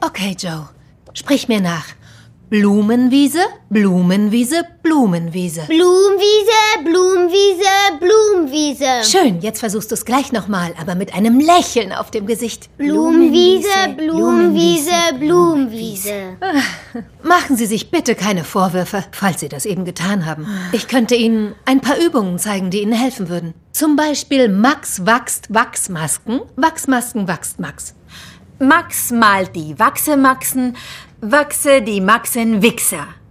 Okay, Joe. Sprich mir nach. Blumenwiese, Blumenwiese, Blumenwiese. Blumenwiese, Blumenwiese, Blumenwiese. Schön, jetzt versuchst du es gleich nochmal, aber mit einem Lächeln auf dem Gesicht. Blumenwiese, Blumenwiese, Blumenwiese. Machen Sie sich bitte keine Vorwürfe, falls Sie das eben getan haben. Ich könnte Ihnen ein paar Übungen zeigen, die Ihnen helfen würden. Zum Beispiel Max wachst Wachsmasken. Wachsmasken wächst Max. Max malt die Wachsemaxen, Wachse die Maxen Wichser.